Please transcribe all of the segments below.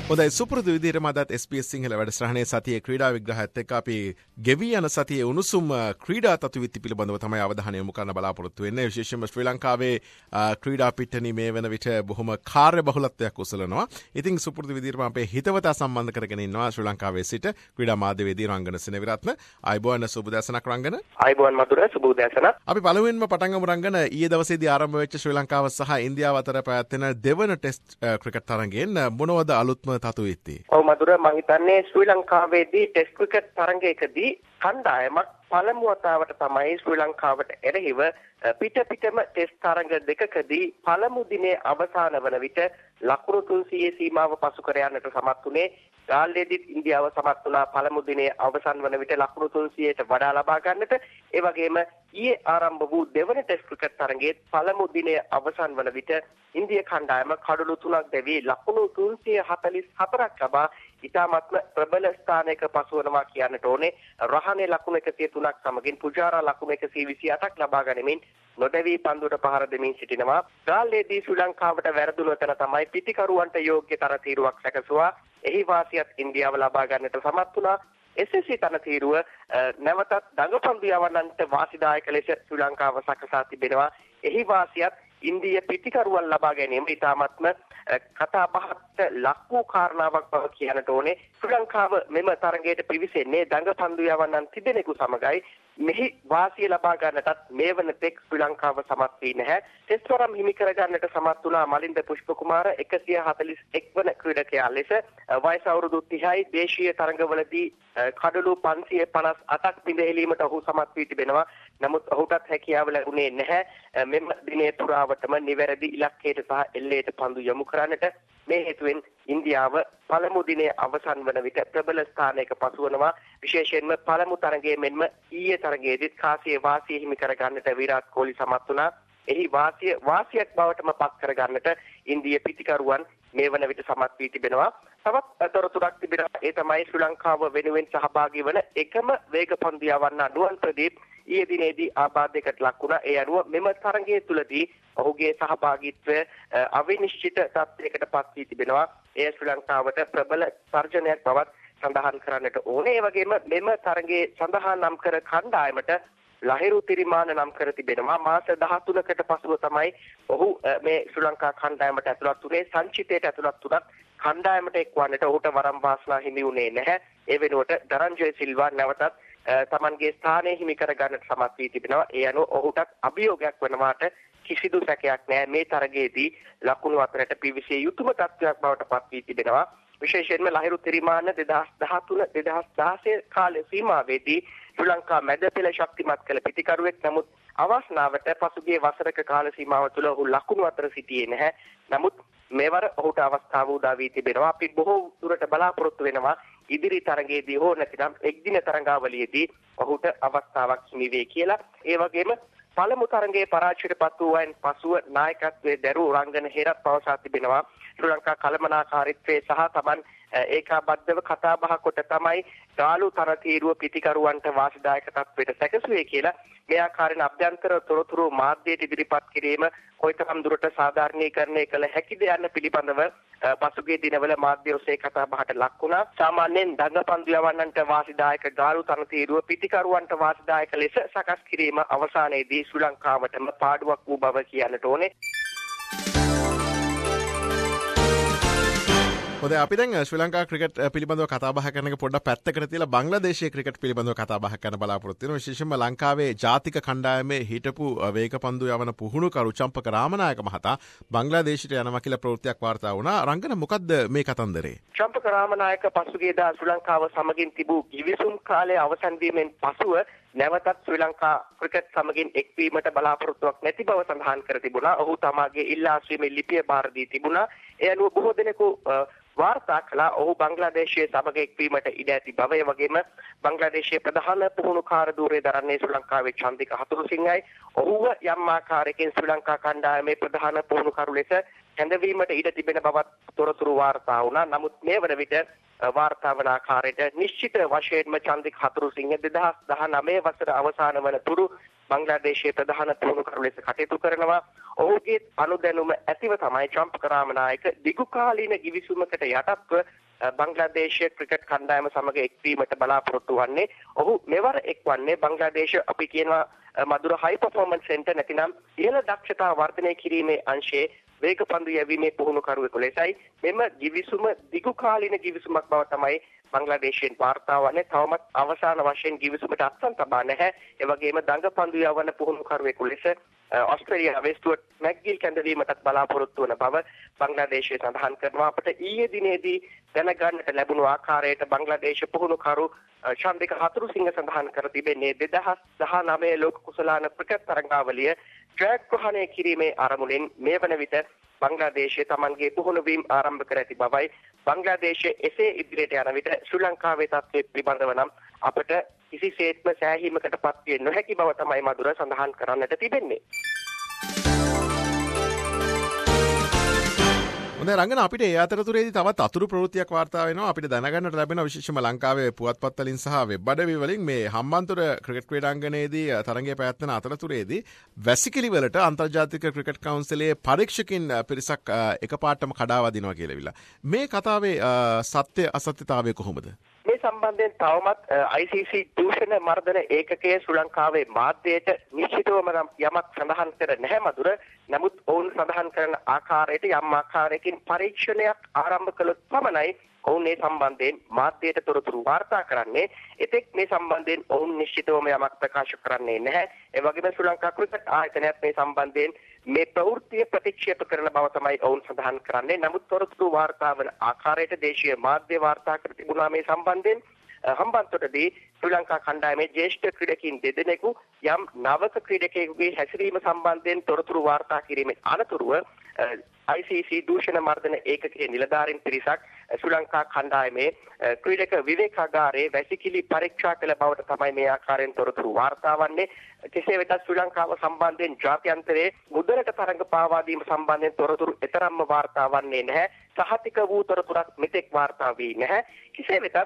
හොඳයි සුපුරුදු විදිහටම අදත් SBS සිංහල වැඩසටහනේ සතියේ ක්‍රීඩා විග්‍රහයත් එක්ක අපි ගෙවි යන සතියේ උණුසුම් ක්‍රීඩා තතුවිත්ති පිළිබඳව තමයි අවධානය යොමු කරන්න බලාපොරොත්තු වෙන්නේ. විශේෂයෙන්ම ශ්‍රී ලංකාවේ ක්‍රීඩා පිට්ටනිය මේ වෙන විට බොහොම කාර්යබහුලත්වයක් උසලනවා. ඉතින් සුපුරුදු විදිහටම අපේ හිතවතා සම්බන්ධ කරගෙන ඉන්නවා ශ්‍රී ලංකාවේ සිට ක්‍රීඩා මාධ්‍යවේදී රංගන සෙනවිරත්න. ආයුබෝවන් සුබ උදෑසනක් රංගන. ආයුබෝවන් මధుර සුබ උදෑසනක්. අපි පළමුවෙන්ම පටන් ගමු රංගන. ඊයේ දවසේදී ආරම්භ වෙච්ච ශ්‍රී ලංකාව සහ ඉන්දියාව අතර පැවැත්වෙන දෙවන ටෙස්ට් ක්‍රිකට් තරගයෙන් මොනවද අලුත්ම තතුවිත්ති? ඔව් මధుර මම හිතන්නේ ශ්‍රී ලංකාවේදී ටෙස්ට් ක්‍රිකට් තරගයකදී කණ්ඩායමක් පළමු වතාවට තමයි ශ්‍රී ලංකාවට එරෙහිව පිටම ටෙස්ට් තරග දෙකකදී පළමු දිනේ අවසාන වන විට ලකුණු 300 සීමාව පසු කර යන්නට සමත් වුණේ. ගාල්ලේදීත් ඉන්දියාව සමත් වුණා පළමු දිනේ අවසන් වන විට ලකුණු 300ට වඩා ලබා ගන්නට. ඒ වගේම ඊයේ ආරම්භ වූ දෙවන ටෙස්ට් ක්‍රිකට් තරගයේ පළමු දිනේ අවසන් වන විට ඉන්දියා කණ්ඩායම කඩලු 3ක් දැවී ලකුණු 344ක් ලබා ඉතාමත්ම ප්‍රබල ස්ථානයක පසුවනවා කියන්නට ඕනේ. රහනේ ලකුණු 103ක් සමගින් පුජාරා ලකුණු 128ක් ලබා ගනිමින් නොදැවී පන්දුවට පහර දෙමින් සිටිනවා. ගාල්ලේදී ශ්‍රී ලංකාවට වැරදුණු තැන තමයි පිටිකරුවන්ට යෝග්‍ය තරතීරුවක් සැකසුවා. එහි වාසියත් ඉන්දියාව ලබා ගන්නට සමත් වුණා. SSC තරතීරුව නැවතත් දඟපන්දු යවන්නන්ට වාසිදායක ලෙස ශ්‍රී ලංකාව සකසා තිබෙනවා. එහි වාසියත් ඉන්දිය පිටිකරුවන් ලබා ගැනීම ඉතාමත්ම කතා බහට ලක් වූ කාරණාවක් බව කියන්නට ඕනේ. ශ්‍රී ලංකාව මෙම තරගයට පිවිසෙන්නේ දඟපන්දු යවන්නන් තිදෙනෙකු සමගයි. මෙහි වාසිය ලබා ගන්නටත් මේ වන තෙක් ශ්‍රී ලංකාව සමත් වී නැහැ. ටෙස්ට් වරම් හිමි කර ගන්නට සමත් වුණා මලින්ද පුෂ්පකුමාර 141 වන ක්‍රීඩකයා ලෙස. වයස අවුරුදු 30යි. දේශීය තරගවලදී කඩලු 558ක් පිඳෙහෙලීමට ඔහු සමත් වී තිබෙනවා. නමුත් ඔහුටත් හැකියාව ලැබුණේ නැහැ. මෙම දිනේ පුරාවටම නිවැරදි ඉලක්කයට සහ එල්ලයට පන්දු යොමු කරන්නට. මේ හේතුවෙන් ඉන්දියාව පළමු දිනේ අවසන් වන විට ප්‍රබල ස්ථානයක පසුවනවා. විශේෂයෙන්ම පළමු තරගයේ මෙන්ම ඊයේ තරගයේදීත් කාසිය වාසිය හිමි කර ගන්නට විරාට් කොහ්ලි සමත් වුණා. එහි වාසියක් බවටම පත් කර ගන්නට ඉන්දිය පිටිකරුවන් මේ වන විට සමත් වී තිබෙනවා. තවත් තොරතුරක් තිබෙනවා. ඒ තමයි ශ්‍රී ලංකාව වෙනුවෙන් සහභාගී වන එකම වේග පන්දු යවන්න නුවන් ප්‍රදීප් ඊයේ දිනේදී ආබාධයකට ලක් වුණා. ඒ අනුව මෙම තරගයේ තුලදී ඔහුගේ සහභාගීත්වය අවිනිශ්චිත තත්ත්වයකට පත් වී තිබෙනවා. ඒ ශ්‍රී ලංකාවට ප්‍රබල තර්ජනයක් බවත් සඳහන් කරන්නට ඕනේ. ඒ වගේම මෙම තරගයේ සඳහන් නම් කර කණ්ඩායමට ලහිරු තිරිමාන නම් කර තිබෙනවා. මාස 13කට පසුව තමයි ඔහු මේ ශ්‍රී ලංකා කණ්ඩායමට ඇතුළත් වුණේ. සංචිතයට ඇතුළත් වුණත් කණ්ඩායමට එක්වන්නට ඔහුට වරම් වාසනා හිමි වුණේ නැහැ. ඒ වෙනුවට දරංජය සිල්වා නැවතත් තමන්ගේ ස්ථානය හිමි කර ගන්නට සමත් වී තිබෙනවා. ඒ අනුව ඔහුටත් අභියෝගයක් වනවාට කිසිදු සැකයක් නැහැ. මේ තරගයේදී ලකුණු අතරට පිවිසිය යුතුම තත්ත්වයක් බවට පත් වී තිබෙනවා. විශේෂයෙන්ම ලහිරු තිරිමාන 2013-2016 කාල සීමාවේදී ශ්‍රී ලංකා මැද පෙළ ශක්තිමත් කළ පිටිකරුවෙක්. නමුත් අවස්ථාවට පසුගිය වසරක කාල සීමාව තුළ ඔහු ලකුණු අතර සිටියේ නැහැ. නමුත් මෙවර ඔහුට අවස්ථාව උදා වී තිබෙනවා. අපි බොහෝ දුරට බලාපොරොත්තු වෙනවා ඉදිරි තරගයේදී හෝ නැතිනම් එක්දින තරඟාවලියේදී ඔහුට අවස්ථාවක් හිමි වේ කියලා. ඒ වගේම පළමු තරගයේ පරාජයට පත් වූවන් පසුව නායකත්වයේ දරූ රංගන හේරත් පවසා තිබෙනවා. ශ්‍රී ලංකා කළමනාකාරීත්වයේ සහ තමන් ඒකාබද්ධව කතා බහ කොට තමයි ගාලු තරතීරුව පිටිකරුවන්ට වාසිදායක තත්ත්වයට සැකසුවේ කියලා. මේ ආකාරයෙන් අභ්‍යන්තර තොරතුරු මාධ්‍යයට ඉදිරිපත් කිරීම කොයිතරම් දුරට සාධාරණීකරණය කළ හැකිද යන්න පිළිබඳව පසුගිය දිනවල මාධ්‍ය ඔස්සේ කතා බහට ලක් වුණා. සාමාන්‍යයෙන් දඟපන්දු යවන්නන්ට වාසිදායක ගාලු තරතීරුව පිටිකරුවන්ට වාසිදායක ලෙස සකස් කිරීම අවසානයේදී ශ්‍රී ලංකාවටම පාඩුවක් වූ බව කියන්නට ඕනේ. හොඳයි අපි දැන් ශ්‍රී ලංකා ක්‍රිකට් පිළිබඳව කතා බහ කරන එක පොඩ්ඩක් පැත්තකට තියලා බංග්ලාදේශීය ක්‍රිකට් පිළිබඳව කතා බහ කරන්න බලාපොරොත්තු වෙනවා. විශේෂයෙන්ම ලංකාවේ ජාතික කණ්ඩායමේ හිටපු වේගපන්දු යවන පුහුණුකරු චම්පක රාමනායක මහතා බංග්ලාදේශයට යනවා කියලා ප්‍රවෘත්තියක් වාර්තා වුණා. රංගන මොකද්ද මේ කතන්දරේ? චම්පක රාමනායක පසුගියදා ශ්‍රී ලංකාව සමගින් තිබූ කිවිසුම් කාලයේ අවසන් වීමෙන් පසුව නැවතත් ශ්‍රී ලංකා ක්‍රිකට් සමගින් එක්වීමට බලාපොරොත්තුවක් නැති බව සඳහන් කර තිබුණා. ඔහු තමාගේ ඉල්ලා අස්වීමේ ලිපිය බාර දී තිබුණා. ඒ අනුව බොහෝ දෙනෙකු වාර්තා කළා ඔහු බංග්ලාදේශයේ සමග එක්වීමට ඉඩ ඇති බව. ඒ වගේම බංග්ලාදේශයේ ප්‍රධාන පුහුණුකාර ධූරය දරන්නේ ශ්‍රී ලංකාවේ චන්දික හතුරුසිංහයි. ඔහුව යම් ආකාරයකින් ශ්‍රී ලංකා කණ්ඩායමේ ප්‍රධාන පුහුණුකරු ලෙස හැඳවීමට ඉඩ තිබෙන බවත් තොරතුරු වාර්තා වුණා. නමුත් මේ වන විට වාර්තා වන ආකාරයට නිශ්චිත වශයෙන්ම චන්දික හතුරුසිංහ 2019 වසර අවසාන වන තුරු බංග්ලාදේශයේ ප්‍රධාන පුහුණුකරු ලෙස කටයුතු කරනවා. ඔහුගේ අනුදැනුම ඇතිව තමයි ට්‍රම්ප් රාමනායක දිගුකාලීන ගිවිසුමකට යටත්ව බංග්ලාදේශ ක්‍රිකට් කණ්ඩායම සමග එක්වීමට බලාපොරොත්තු වන්නේ. ඔහු මෙවර එක්වන්නේ බංග්ලාදේශ අපි කියනවා මදුර හයි පර්ෆෝමන්ස් සෙන්ටර් නැතිනම් ඉහළ දක්ෂතා වර්ධනය කිරීමේ අංශයේ වේග පන්දු යැවීමේ පුහුණුකරුවෙකු ලෙසයි. මෙම ගිවිසුම දිගුකාලීන ගිවිසුමක් බව තමයි බංග්ලාදේශයෙන් වාර්තා වන්නේ. තවමත් අවසාන වශයෙන් ගිවිසුමට අත්සන් තබා නැහැ. ඒ වගේම දඟ පන්දු යවන පුහුණුකරුවෙකු ලෙස ඔස්ට්‍රේලියාවේ ස්ටුවර්ට් මැක්ගිල් කැඳවීමටත් බලාපොරොත්තු වන බව බංග්ලාදේශය සඳහන් කරනවා. අපට ඊයේ දිනේදී දැනගන්නට ලැබුණු ආකාරයට බංග්ලාදේශ පුහුණුකරු චන්ද්‍රික හතුරුසිංහ සඳහන් කර තිබෙන්නේ 2019 ලෝක කුසලාන ක්‍රිකට් තරඟාවලිය ජයග්‍රහණය කිරීමේ අරමුණෙන් මේ වන විට බංග්ලාදේශය තමන්ගේ පුහුණුවීම් ආරම්භ කර ඇති බවයි. බංග්ලාදේශය එසේ ඉදිරියට යන විට ශ්‍රී ලංකාවේ තත්ත්වය පිළිබඳව නම් අපට කිසිසේත්ම සෑහීමකට පත්විය නොහැකි බව තමයි මధుර සඳහන් කරන්නට තිබෙන්නේ. හොඳයි රංගන, අපිට ඒ අතරතුරේදී තවත් අතුරු ප්‍රවෘත්තියක් වාර්තා වෙනවා. අපිට දැනගන්නට ලැබෙන විශේෂම ලංකාවේ පුවත්පත් වලින් සහ වෙබ් අඩවි වලින් මේ හම්බන්තොට ක්‍රිකට් ක්‍රීඩාංගණයේදී තරගය පැවැත්වෙන අතරතුරේදී වැසිකිලි වලට අන්තර්ජාතික ක්‍රිකට් කවුන්සිලයේ පරීක්ෂකින් පිරිසක් එකපාරටම කඩා වදිනවා කියලා. මේ කතාවේ සත්‍ය අසත්‍යතාවය කොහොමද? මේ සම්බන්ධයෙන් තවමත් ICC දූෂණ මර්දන ඒකකයේ ශ්‍රී ලංකාවේ මාධ්‍යයට නිශ්චිතවම යමක් සඳහන් කර නැහැ මధుර. නමුත් ඔවුන් සඳහන් කරන ආකාරයට යම් ආකාරයකින් පරීක්ෂණයක් ආරම්භ කළොත් පමණයි ඔවුන් මේ සම්බන්ධයෙන් මාධ්‍යයට තොරතුරු වාර්තා කරන්නේ. එතෙක් මේ සම්බන්ධයෙන් ඔවුන් නිශ්චිතවම යමක් ප්‍රකාශ කරන්නේ නැහැ. ඒ වගේම ශ්‍රී ලංකා ක්‍රිකට් ආයතනයත් මේ සම්බන්ධයෙන් මේ ප්‍රවෘත්තිය ප්‍රතික්ෂේප කරන බව තමයි ඔවුන් සඳහන් කරන්නේ. නමුත් තොරතුරු වාර්තා වන ආකාරයට දේශීය මාධ්‍ය වාර්තා කර තිබුණා මේ සම්බන්ධයෙන්. හම්බන්තොටදී ශ්‍රී ලංකා කණ්ඩායමේ ජ්‍යෙෂ්ඨ ක්‍රීඩකයින් දෙදෙනෙකු යම් නවක ක්‍රීඩකයෙකුගේ හැසිරීම සම්බන්ධයෙන් තොරතුරු වාර්තා කිරීමෙන් අනතුරුව ICC දූෂණ මර්දන ඒකකයේ නිලධාරීන් පිරිසක් ශ්‍රී ලංකා කණ්ඩායමේ ක්‍රීඩක විවේකාගාරයේ වැසිකිලි පරීක්ෂා කළ බවට තමයි මේ ආකාරයෙන් තොරතුරු වාර්තා වන්නේ. කෙසේ වෙතත් ශ්‍රී ලංකාව සම්බන්ධයෙන් ජාත්‍යන්තරයේ මුදලට තරඟ පාවා දීම සම්බන්ධයෙන් තොරතුරු එතරම්ම වාර්තා වන්නේ නැහැ. සහතික වූ තොරතුරක් මෙතෙක් වාර්තා වී නැහැ. කෙසේ වෙතත්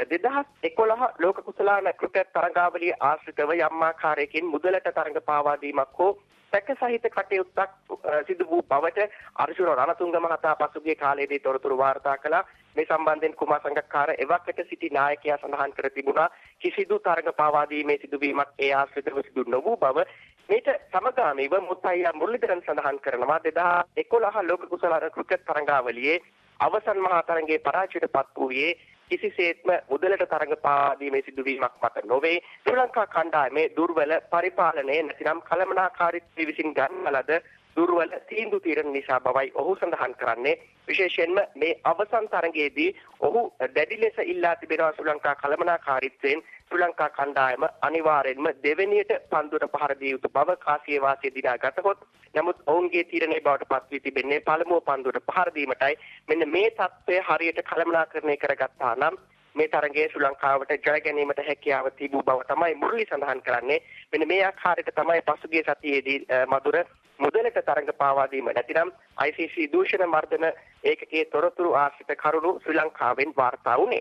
2011 ලෝක කුසලාන ක්‍රිකට් තරඟාවලිය ආශ්‍රිතව යම් ආකාරයකින් මුදලට තරඟ පාවා දීමක් හෝ සැක සහිත කටයුත්තක් සිදු වූ බවට අර්ජුන රණතුංග මහතා පසුගිය කාලයේදී තොරතුරු වාර්තා කළා. මේ සම්බන්ධයෙන් කුමාර සංගක්කාර එවකට සිටි නායකයා සඳහන් කර තිබුණා කිසිදු තරඟ පාවා දීමේ සිදුවීමක් ඒ ආශ්‍රිතව සිදු නොවූ බව. මේට සමගාමීව මුත්තයියා මුරලිදරන් සඳහන් කරනවා 2011 ලෝක කුසලාන ක්‍රිකට් තරඟාවලියේ අවසන් මහා තරඟයේ පරාජයට පත් වූයේ කිසිසේත්ම මුදලට තරඟ පාවා දීමේ සිදුවීමක් මත නොවේ. ශ්‍රී ලංකා කණ්ඩායමේ දුර්වල පරිපාලනය නැතිනම් කළමනාකාරීත්වය විසින් ගන්න ලද දුර්වල තීන්දුව తీරන නිසා බවයි ඔහු සඳහන් කරන්නේ. විශේෂයෙන්ම මේ අවසන් තරඟයේදී ඔහු දැඩි ලෙස ඉල්ලා තිබෙනවා ශ්‍රී ලංකා කළමනාකාරීත්වයෙන් ශ්‍රී ලංකා කණ්ඩායම අනිවාර්යෙන්ම දෙවෙනියට පන්දුවට පහර දිය යුතු බව කාසිය වාසිය දිනා ගතහොත්. නමුත් ඔවුන්ගේ තීරණය බවට පත් වී තිබෙන්නේ පළමුව පන්දුවට පහර දීමටයි. මෙන්න මේ தත්ත්වය හරියට කළමනාකරණය කරගත්තා නම් මේ තරගයේ ශ්‍රී ලංකාවට ජය ගැනීමට හැකියාව තිබූ බව තමයි මුරලි සඳහන් කරන්නේ. මෙන්න මේ ආකාරයට තමයි පසුගිය සතියේදී මధుර මුදලට තරඟ පාවා දීම නැතිනම් ICC දූෂණ මර්දන ඒකකයේ තොරතුරු ආශ්‍රිත කරුණු ශ්‍රී ලංකාවෙන් වාර්තා වුණේ.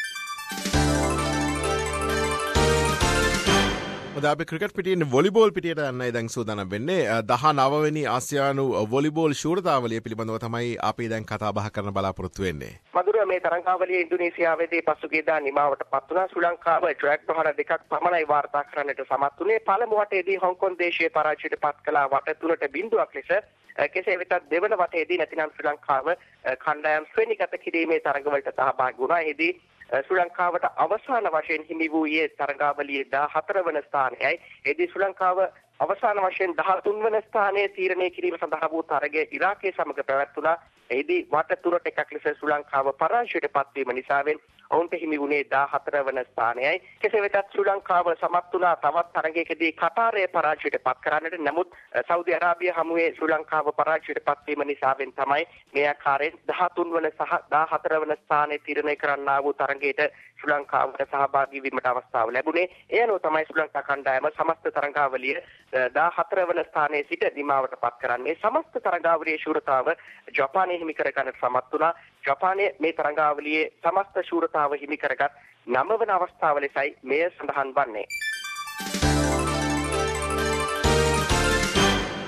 අපි ක්‍රිකට් පිටියෙන් වොලිබෝල් පිටියට යන්නයි දැන් සූදානම් වෙන්නේ. 19 වෙනි ආසියානු වොලිබෝල් ශූරතාවලිය පිළිබඳව තමයි අපි දැන් කතා බහ කරන්න බලාපොරොත්තු වෙන්නේ. මధుර මේ තරඟාවලිය ඉන්දුනීසියාවේදී පසුගියදා නිමාවට පත් වුණා. ශ්‍රී ලංකාව ඩ්‍රැග් ප්‍රහාර දෙකක් පමණයි වාර්තා කරන්නට සමත් වුණේ. පළමු වටේදී හොංකොං දේශීය පරාජයට පත් කළා වට 3-0ක් ලෙස. කෙසේ වෙතත් දෙවන වටේදී නැතිනම් ශ්‍රී ලංකාව කණ්ඩායම් ශ්‍රේණිගත කිරීමේ තරඟවලට සහභාගී වුණා. එහිදී ශ්‍රී ලංකාවට අවසාන වශයෙන් හිමි වූයේ තරඟාවලියේ 14 වන ස්ථානයයි. එදී ශ්‍රී ලංකාව අවසාන වශයෙන් 13 වන ස්ථානයේ තීරණය කිරීම සඳහා වූ තරගය ඉරාකයේ සමග පැවැත්වුණා. එහිදී වට 3-1ක් ලෙස ශ්‍රී ලංකාව පරාජයට පත්වීම නිසාවෙන් ඔවුන්ට හිමි වුණේ 14 වන ස්ථානයයි. කෙසේ වෙතත් ශ්‍රී ලංකාව සමත් වුණා තවත් තරගයකදී කතාරය පරාජයට පත් කරන්නට. නමුත් සෞදි අරාබිය හමුවේ ශ්‍රී ලංකාව පරාජයට පත්වීම නිසාවෙන් තමයි මේ ආකාරයෙන් 13 වන සහ 14 වන ස්ථානයේ තීරණය කරන්නා වූ තරගයට ශ්‍රී ලංකාවට සහභාගී වීමට අවස්ථාව ලැබුණේ. ඒ අනුව තමයි ශ්‍රී ලංකා කණ්ඩායම සමස්ත තරඟාවලිය 14 වන ස්ථානයේ සිට නිමාවට පත් කරන්නේ. සමස්ත තරඟාවලියේ ශූරතාව ජපානයේ හිමි කරගන්නට සමත් වුණා. ජපානයේ මේ තරඟාවලියේ සමස්ත ශූරතාව හිමි කරගත් 9 වන අවස්ථාව ලෙසයි මෙය සඳහන් වන්නේ.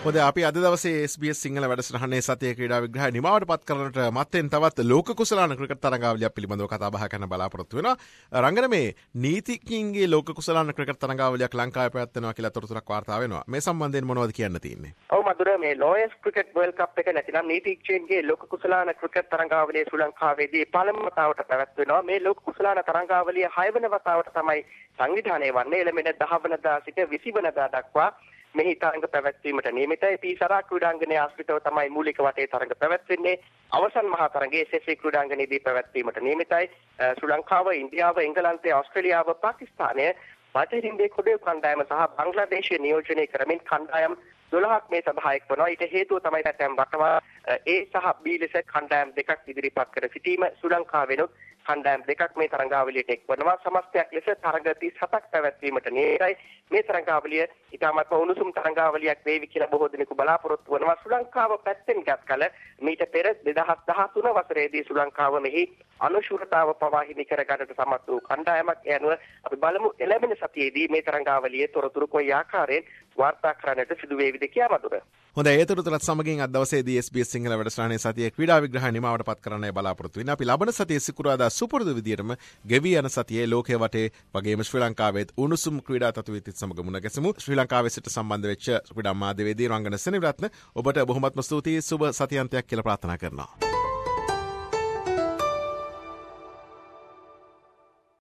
හොඳ අපි අද දවසේ SBS සිංහල වැඩසටහනේ සතිය ක්‍රීඩා විග්‍රහය නිමාවට පත් කරනට මත්තෙන් තවත් ලෝක කුසලාන ක්‍රිකට් තරඟාවලියක් පිළිබඳව කතා බහ කරන්න බලාපොරොත්තු වෙනවා. රංගන මේ නීතිඥයින්ගේ ලෝක කුසලාන ක්‍රිකට් තරඟාවලියක් ලංකාවේ පැවැත්වෙනවා කියලා තොරතුරක් වාර්තා වෙනවා. මේ සම්බන්ධයෙන් මොනවද කියන්න තියෙන්නේ? ඔව් මధుර මේ ලෝයර්ස් ක්‍රිකට් වර්ල්ඩ් කප් එක නැතිනම් නීතිඥයින්ගේ ලෝක කුසලාන ක්‍රිකට් තරඟාවලිය ශ්‍රී ලංකාවේදී පළමු වතාවට පැවැත්වෙනවා. මේ ලෝක කුසලාන තරඟාවලිය 6 වෙනි වතාවට තමයි සංවිධානය වන්නේ. එළඹෙන 10 වෙනිදා සිට 20 වෙනිදා දක්වා මෙහි තරඟ පැවැත්වීමට නියමිතයි. පීසරා ක්‍රීඩාංගණයේ ආශ්‍රිතව තමයි මූලික වටේ තරඟ පැවැත්වෙන්නේ. අවසන් මහා තරඟයේ SSC ක්‍රීඩාංගණයේදී පැවැත්වීමට නියමිතයි. ශ්‍රී ලංකාව, ඉන්දියාව, එංගලන්තය, ඕස්ට්‍රේලියාව, පාකිස්තානය, බටහිර ඉන්දිය කොඩිය කණ්ඩායම සහ බංග්ලාදේශය නියෝජනය කරමින් කණ්ඩායම් 12ක් මේ සභාවක් වනවා. ඊට හේතුව තමයි දැන් වටවා A සහ B ලෙස කණ්ඩායම් දෙකක් ඉදිරිපත් කර සිටීම. ශ්‍රී ලංකාවෙනුත් කණ්ඩායම් දෙකක් මේ තරඟාවලියට එක්වනවා. සමස්තයක් ලෙස තරඟ 37ක් පැවැත්වීමට නියමිතයි. මේ තරඟාවලිය ඉතාමත් උණුසුම් තරඟාවලියක් වේවි කියලා බොහෝ දෙනෙකු බලාපොරොත්තු වෙනවා. ශ්‍රී ලංකාව පැත්තෙන් ගත් කල මීට පෙර 2013 වසරේදී ශ්‍රී ලංකාව මෙහි අනුශූරතාව පවා හිමි කර ගන්නට සමත් වූ කණ්ඩායමක්. ඒ අනුව අපි බලමු එළඹෙන සතියේදී මේ තරඟාවලියේ තොරතුරු කොයි ආකාරයෙන් වාර්තා කරන්නට සිදු වේවිද කියලා මధుර. හොඳයි ඒ තොරතුරත් සමගින් අද දවසේදී SBS සිංහල වැඩසටහනේ සතියේ ක්‍රීඩා විග්‍රහය නිමාවට පත් කරන්නයි බලාපොරොත්තු වෙන්නේ. අපි ලබන සතියේ සිකුරාදා සුපුරුදු විදියටම ගෙවි යන සතියේ ලෝකයේ වටේ වගේම ශ්‍රී ලංකාවේත් උණුසුම් ක්‍රීඩා තත්ත්වයත් සමග මුණ ගැසමු. ශ්‍රී ලංකාවේ සිට සම්බන්ධ වෙච්ච ක්‍රීඩා මාධ්‍යවේදී රංගන සෙනවිරත්න ඔබට බොහොමත්ම ස්තුතියි. සුබ සතියන්තයක් කියලා ප්‍රාර්ථනා කරනවා.